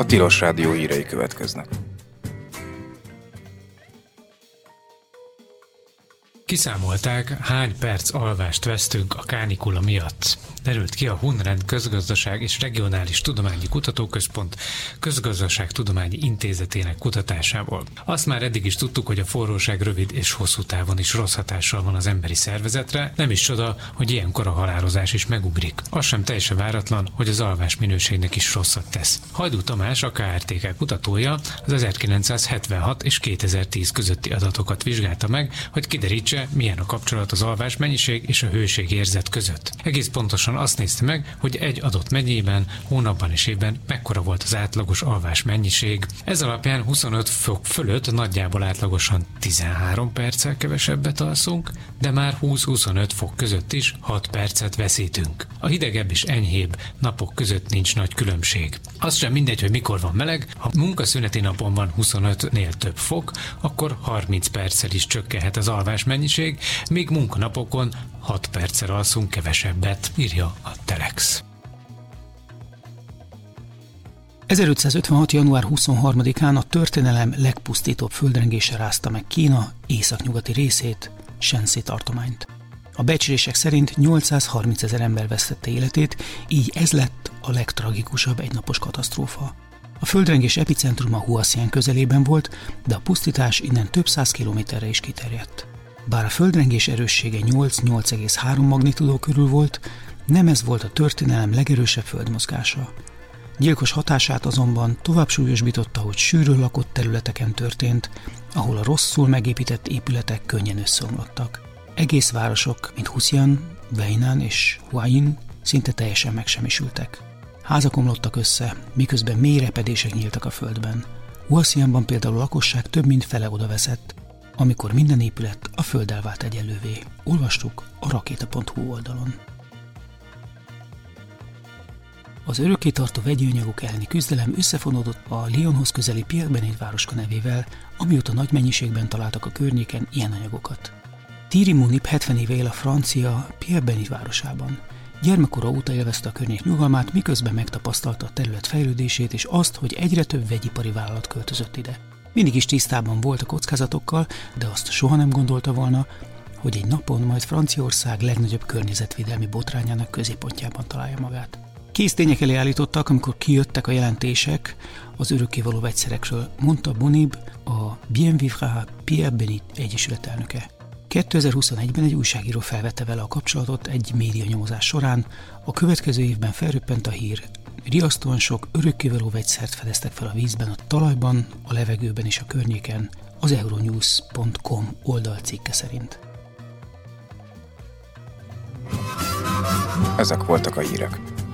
Tilos Rádió hírei következnek. Kiszámolták, hány perc alvást vesztünk a kánikula miatt. Derült ki a Hunrend Közgazdaság és Regionális Tudományi Kutatóközpont Közgazdaságtudományi Intézetének kutatásából. Azt már eddig is tudtuk, hogy a forróság rövid és hosszú távon is rossz hatással van az emberi szervezetre, nem is csoda, hogy ilyenkor a halálozás is megugrik. Az sem teljesen váratlan, hogy az alvás minőségnek is rosszat tesz. Hajdú Tamás, a KRTK kutatója, az 1976 és 2010 közötti adatokat vizsgálta meg, hogy kiderítse, milyen a kapcsolat az alvás mennyiség és a hőségérzet között. Egész pontosan azt nézte meg, hogy egy adott megyében, hónapban és évben mekkora volt az átlagos alvás mennyiség. Ez alapján 25 fok fölött nagyjából átlagosan 13 perccel kevesebbet alszunk, de már 20-25 fok között is 6 percet veszítünk. A hidegebb és enyhébb napok között nincs nagy különbség. Az sem mindegy, hogy mikor van meleg, ha munkaszüneti napon van 25-nél több fok, akkor 30 perccel is csökkenhet az alvás mennyiség, míg munkanapokon 6 perccel alszunk kevesebbet, írja a Telex. 1556. január 23-án a történelem legpusztítóbb földrengése rázta meg Kína északnyugati részét, Shanxi tartományt. A becslések szerint 830 000 ember vesztette életét, így ez lett a legtragikusabb egynapos katasztrófa. A földrengés epicentruma Huasyan közelében volt, de a pusztítás innen több száz kilométerre is kiterjedt. Bár a földrengés erőssége 8,3 magnitudó körül volt, nem ez volt a történelem legerősebb földmozgása. Gyilkos hatását azonban tovább súlyosbította, hogy sűrűn lakott területeken történt, ahol a rosszul megépített épületek könnyen összeomlottak. Egész városok, mint Huasyan, Weinan és Huayin szinte teljesen megsemmisültek. Házak omlottak össze, miközben mély repedések nyíltak a földben. Huasyanban például a lakosság több mint fele odaveszett, amikor minden épület a földdel vált egyenlővé. Olvastuk a rakéta.hu oldalon. Az örökkétartó vegyi anyagok elleni küzdelem összefonódott a Lyonhoz közeli Pierre-Bénite városka nevével, amióta nagy mennyiségben találtak a környéken ilyen anyagokat. Thierry Munip 70 éve él a francia Pierre-Bénite városában. Gyermekkora óta élvezte a környék nyugalmát, miközben megtapasztalta a terület fejlődését és azt, hogy egyre több vegyipari vállalat költözött ide. Mindig is tisztában volt a kockázatokkal, de azt soha nem gondolta volna, hogy egy napon majd Franciaország legnagyobb környezetvédelmi botrányának középpontjában találja magát. Kész tények elé állítottak, amikor kijöttek a jelentések az örökkévaló vegyszerekről, mondta Munib, a Bien Vivre Pierre-Bénite egyesület elnöke. 2021-ben egy újságíró felvette vele a kapcsolatot egy médianyomozás során, a következő évben felröppent a hír. Riasztóan sok örökkévaló vegyszert fedeztek fel a vízben, a talajban, a levegőben és a környéken, az euronews.com oldal cikke szerint. Ezek voltak a hírek.